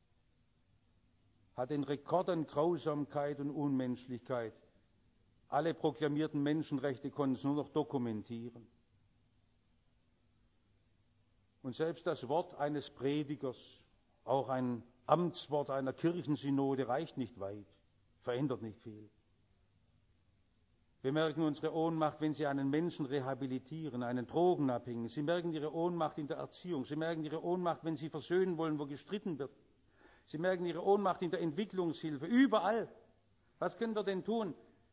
hat den Rekord an Grausamkeit und Unmenschlichkeit. Alle proklamierten Menschenrechte konnten es nur noch dokumentieren. Und selbst das Wort eines Predigers, auch ein Amtswort einer Kirchensynode, reicht nicht weit, verändert nicht viel. Wir merken unsere Ohnmacht, wenn Sie einen Menschen rehabilitieren, einen Drogenabhängigen. Sie merken Ihre Ohnmacht in der Erziehung. Sie merken Ihre Ohnmacht, wenn Sie versöhnen wollen, wo gestritten wird. Sie merken Ihre Ohnmacht in der Entwicklungshilfe, überall. Was können wir denn tun?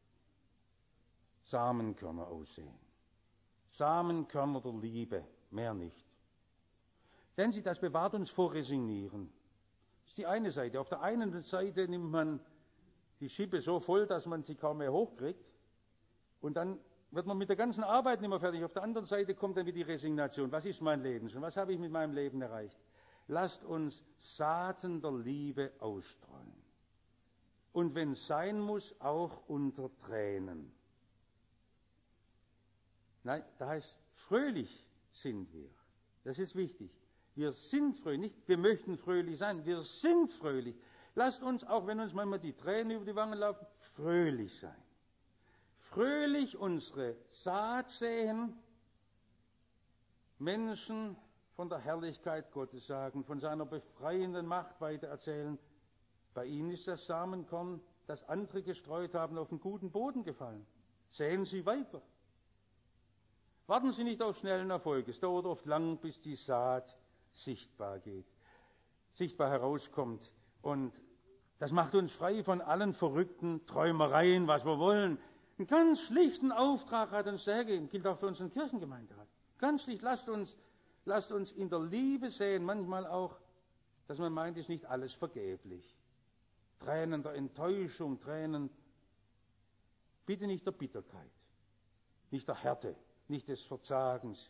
Samenkörner aussehen. Samenkörner der Liebe, mehr nicht. Denn Sie, das bewahrt uns vor Resignieren. Das ist die eine Seite. Auf der einen Seite nimmt man die Schippe so voll, dass man sie kaum mehr hochkriegt. Und dann wird man mit der ganzen Arbeit nicht mehr fertig. Auf der anderen Seite kommt dann wieder die Resignation. Was ist mein Leben schon? Was habe ich mit meinem Leben erreicht? Lasst uns Saaten der Liebe ausstreuen. Und wenn es sein muss, auch unter Tränen. Nein, da heißt, fröhlich sind wir. Das ist wichtig. Wir sind fröhlich, nicht wir möchten fröhlich sein, wir sind fröhlich. Lasst uns, auch wenn uns manchmal die Tränen über die Wangen laufen, fröhlich sein. Fröhlich unsere Saat säen, Menschen von der Herrlichkeit Gottes sagen, von seiner befreienden Macht weitererzählen. Bei ihnen ist das Samenkorn das andere gestreut haben, auf den guten Boden gefallen. Säen Sie weiter. Warten Sie nicht auf schnellen Erfolg. Es dauert oft lang, bis die Saat sichtbar herauskommt. Und das macht uns frei von allen verrückten Träumereien, was wir wollen. Einen ganz schlichten Auftrag hat uns der Herr gegeben, gilt auch für unseren Kirchengemeinderat. Ganz schlicht, lasst uns in der Liebe sehen, manchmal auch, dass man meint, ist nicht alles vergeblich. Tränen der Enttäuschung, Tränen, bitte nicht der Bitterkeit, nicht der Härte, nicht des Verzagens.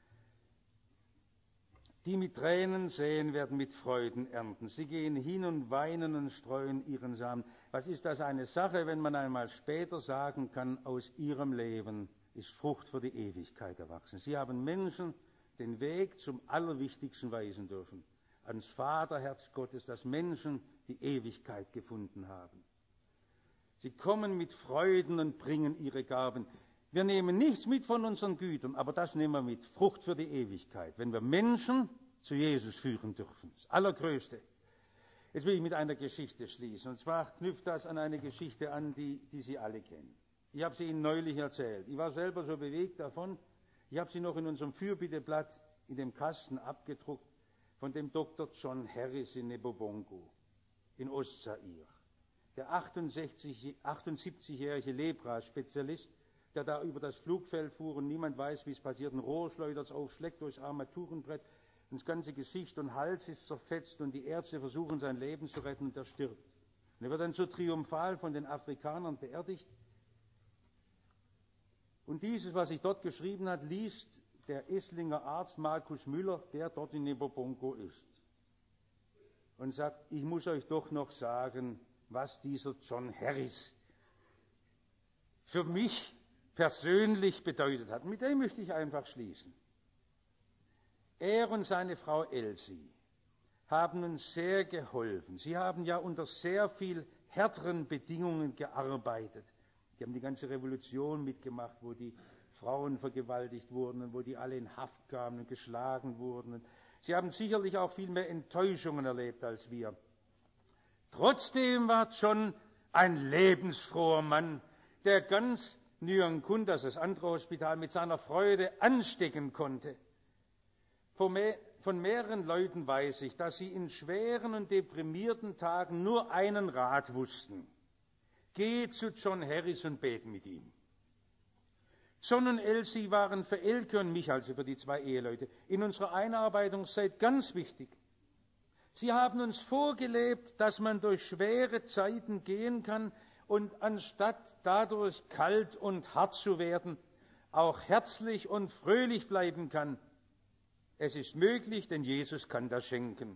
Die mit Tränen säen, werden mit Freuden ernten. Sie gehen hin und weinen und streuen ihren Samen. Was ist das eine Sache, wenn man einmal später sagen kann, aus ihrem Leben ist Frucht für die Ewigkeit erwachsen. Sie haben Menschen den Weg zum Allerwichtigsten weisen dürfen. Ans Vaterherz Gottes, dass Menschen die Ewigkeit gefunden haben. Sie kommen mit Freuden und bringen ihre Gaben. Wir nehmen nichts mit von unseren Gütern, aber das nehmen wir mit. Frucht für die Ewigkeit. Wenn wir Menschen zu Jesus führen dürfen. Das Allergrößte. Jetzt will ich mit einer Geschichte schließen. Und zwar knüpft das an eine Geschichte an, die Sie alle kennen. Ich habe sie Ihnen neulich erzählt. Ich war selber so bewegt davon. Ich habe sie noch in unserem Fürbitteblatt in dem Kasten abgedruckt von dem Dr. John Harris in Nebobongo in Ostzaire. Der 78-jährige Lepra-Spezialist, der da über das Flugfeld fuhr und niemand weiß, wie es passiert. Ein Rohr schleudert es auf, schlägt durchs Armaturenbrett, und das ganze Gesicht und Hals ist zerfetzt und die Ärzte versuchen, sein Leben zu retten und er stirbt. Und er wird dann so triumphal von den Afrikanern beerdigt. Und dieses, was ich dort geschrieben habe, liest der Esslinger Arzt Markus Müller, der dort in Nebobongo ist. Und sagt, ich muss euch doch noch sagen, was dieser John Harris für mich persönlich bedeutet hat. Mit dem möchte ich einfach schließen. Er und seine Frau Elsie haben uns sehr geholfen. Sie haben ja unter sehr viel härteren Bedingungen gearbeitet. Die haben die ganze Revolution mitgemacht, wo die Frauen vergewaltigt wurden und wo die alle in Haft kamen und geschlagen wurden. Sie haben sicherlich auch viel mehr Enttäuschungen erlebt als wir. Trotzdem war John ein lebensfroher Mann, der ganz Nyankun, das ist das andere Hospital, mit seiner Freude anstecken konnte. Von mehreren Leuten weiß ich, dass sie in schweren und deprimierten Tagen nur einen Rat wussten. Geh zu John Harris und bete mit ihm. John und Elsie waren für Elke und mich, also für die zwei Eheleute, in unserer Einarbeitungszeit ganz wichtig. Sie haben uns vorgelebt, dass man durch schwere Zeiten gehen kann und anstatt dadurch kalt und hart zu werden, auch herzlich und fröhlich bleiben kann. Es ist möglich, denn Jesus kann das schenken.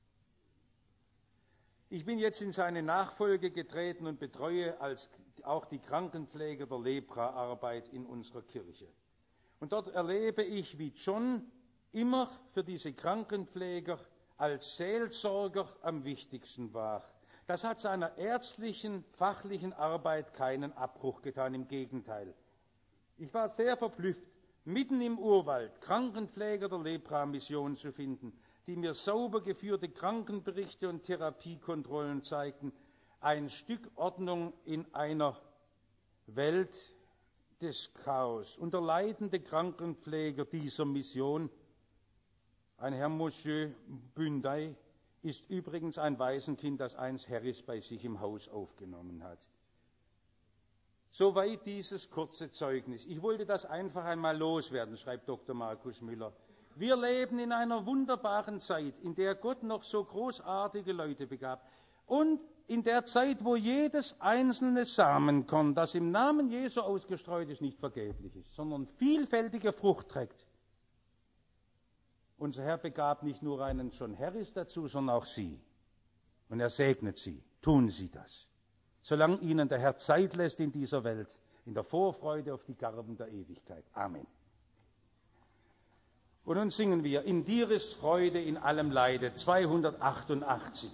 Ich bin jetzt in seine Nachfolge getreten und betreue auch die Krankenpflege der Lepra-Arbeit in unserer Kirche. Und dort erlebe ich, wie John immer für diese Krankenpfleger als Seelsorger am wichtigsten war. Das hat seiner ärztlichen, fachlichen Arbeit keinen Abbruch getan, im Gegenteil. Ich war sehr verblüfft, mitten im Urwald Krankenpfleger der Lepra-Mission zu finden, die mir sauber geführte Krankenberichte und Therapiekontrollen zeigten. Ein Stück Ordnung in einer Welt des Chaos. Und der leitende Krankenpfleger dieser Mission, ein Herr Monsieur Bünday, ist übrigens ein Waisenkind, das einst Harris bei sich im Haus aufgenommen hat. Soweit dieses kurze Zeugnis. Ich wollte das einfach einmal loswerden, schreibt Dr. Markus Müller. Wir leben in einer wunderbaren Zeit, in der Gott noch so großartige Leute begab. Und in der Zeit, wo jedes einzelne Samenkorn, das im Namen Jesu ausgestreut ist, nicht vergeblich ist, sondern vielfältige Frucht trägt. Unser Herr begab nicht nur einen John Harris dazu, sondern auch Sie. Und er segnet Sie. Tun Sie das. Solange Ihnen der Herr Zeit lässt in dieser Welt, in der Vorfreude auf die Garben der Ewigkeit. Amen. Und nun singen wir, in dir ist Freude in allem Leide, 288.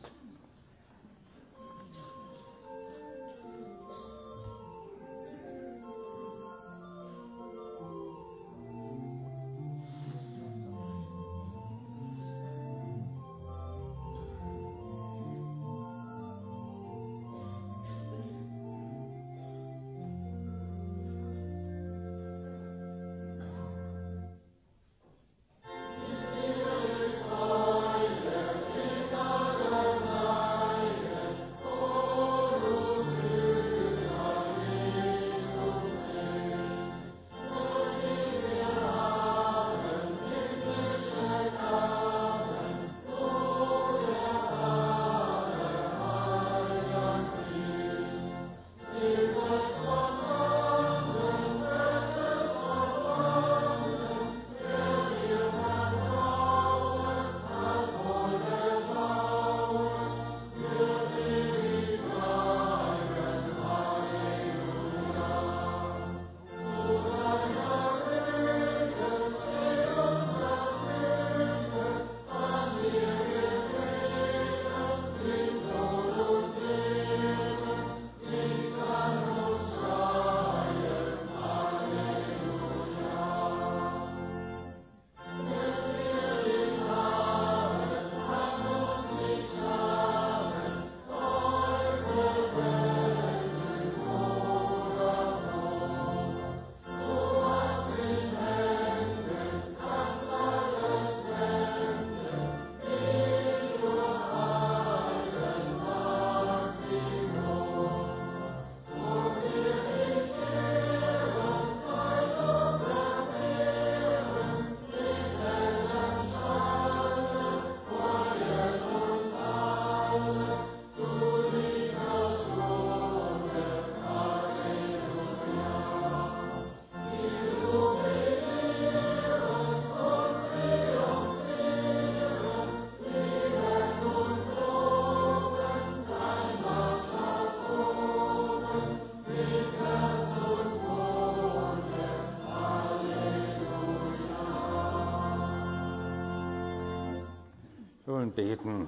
Wir wollen beten.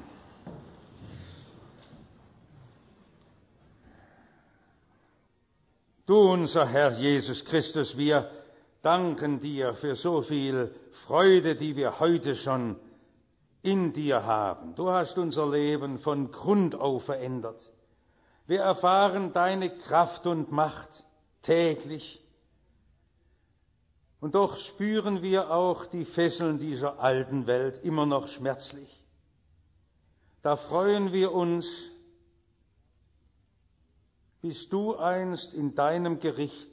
Du, unser Herr Jesus Christus, wir danken dir für so viel Freude, die wir heute schon in dir haben. Du hast unser Leben von Grund auf verändert. Wir erfahren deine Kraft und Macht täglich. Und doch spüren wir auch die Fesseln dieser alten Welt immer noch schmerzlich. Da freuen wir uns, bis du einst in deinem Gericht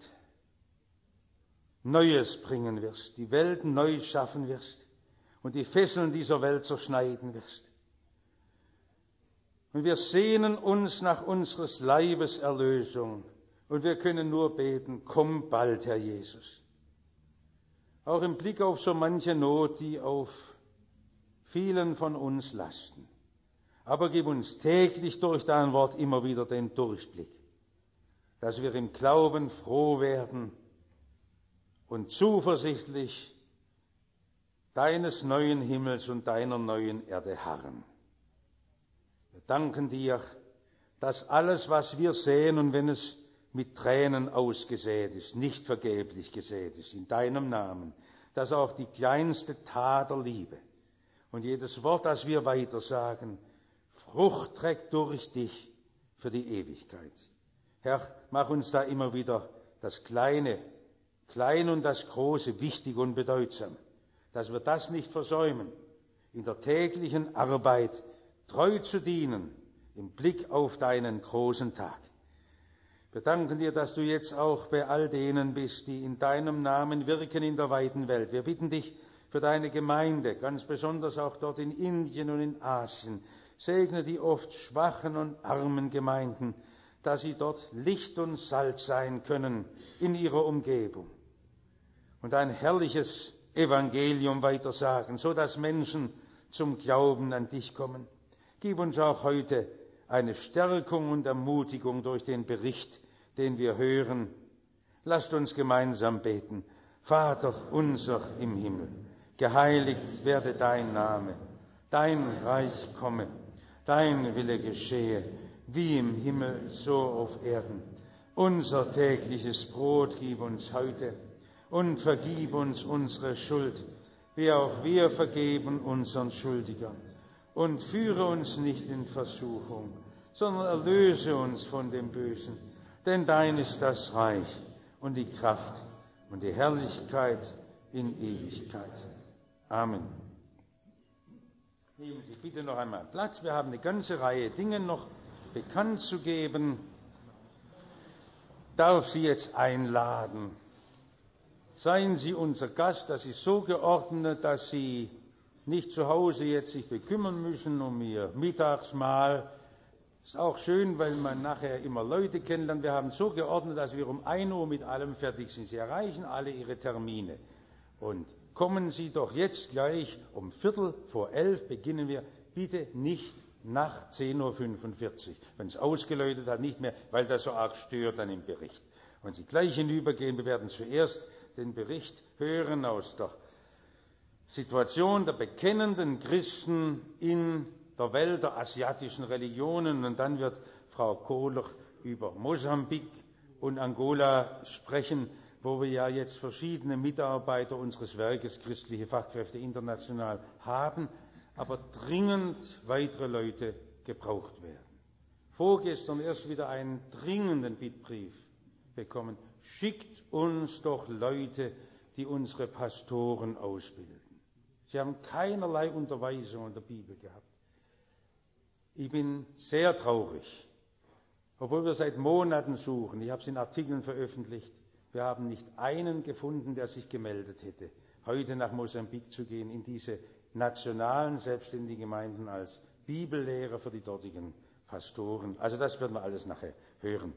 Neues bringen wirst, die Welt neu schaffen wirst und die Fesseln dieser Welt zerschneiden wirst. Und wir sehnen uns nach unseres Leibes Erlösung und wir können nur beten, komm bald, Herr Jesus. Auch im Blick auf so manche Not, die auf vielen von uns lasten. Aber gib uns täglich durch dein Wort immer wieder den Durchblick, dass wir im Glauben froh werden und zuversichtlich deines neuen Himmels und deiner neuen Erde harren. Wir danken dir, dass alles, was wir sehen, und wenn es mit Tränen ausgesät ist, nicht vergeblich gesät ist, in deinem Namen, dass auch die kleinste Tat der Liebe und jedes Wort, das wir weitersagen, Frucht trägt durch dich für die Ewigkeit. Herr, mach uns da immer wieder das Kleine, klein und das Große, wichtig und bedeutsam, dass wir das nicht versäumen, in der täglichen Arbeit treu zu dienen, im Blick auf deinen großen Tag. Wir danken dir, dass du jetzt auch bei all denen bist, die in deinem Namen wirken in der weiten Welt. Wir bitten dich für deine Gemeinde, ganz besonders auch dort in Indien und in Asien. Segne die oft schwachen und armen Gemeinden, dass sie dort Licht und Salz sein können in ihrer Umgebung und ein herrliches Evangelium weitersagen, so dass Menschen zum Glauben an dich kommen. Gib uns auch heute eine Stärkung und Ermutigung durch den Bericht, den wir hören. Lasst uns gemeinsam beten. Vater unser im Himmel, geheiligt werde dein Name, dein Reich komme, dein Wille geschehe, wie im Himmel, so auf Erden. Unser tägliches Brot gib uns heute und vergib uns unsere Schuld, wie auch wir vergeben unseren Schuldigern. Und führe uns nicht in Versuchung, sondern erlöse uns von dem Bösen. Denn dein ist das Reich und die Kraft und die Herrlichkeit in Ewigkeit. Amen. Nehmen Sie bitte noch einmal Platz. Wir haben eine ganze Reihe Dinge noch bekannt zu geben. Ich darf Sie jetzt einladen. Seien Sie unser Gast, das ist so geordnet, dass Sie nicht zu Hause jetzt sich bekümmern müssen um Ihr Mittagsmahl. Ist auch schön, weil man nachher immer Leute kennenlernt. Wir haben so geordnet, dass wir um 1 Uhr mit allem fertig sind. Sie erreichen alle Ihre Termine. Und kommen Sie doch jetzt gleich um 11:15 beginnen wir. Bitte nicht nach 10:45 Uhr. Wenn es ausgeläutet hat, nicht mehr, weil das so arg stört dann im Bericht. Wenn Sie gleich hinübergehen, wir werden zuerst den Bericht hören aus der Situation der bekennenden Christen in der Welt der asiatischen Religionen. Und dann wird Frau Kohler über Mosambik und Angola sprechen, wo wir ja jetzt verschiedene Mitarbeiter unseres Werkes, christliche Fachkräfte international, haben, aber dringend weitere Leute gebraucht werden. Vorgestern erst wieder einen dringenden Bittbrief bekommen. Schickt uns doch Leute, die unsere Pastoren ausbilden. Sie haben keinerlei Unterweisung in der Bibel gehabt. Ich bin sehr traurig, obwohl wir seit Monaten suchen. Ich habe es in Artikeln veröffentlicht. Wir haben nicht einen gefunden, der sich gemeldet hätte, heute nach Mosambik zu gehen, in diese nationalen, selbstständigen Gemeinden als Bibellehrer für die dortigen Pastoren. Also das werden wir alles nachher hören.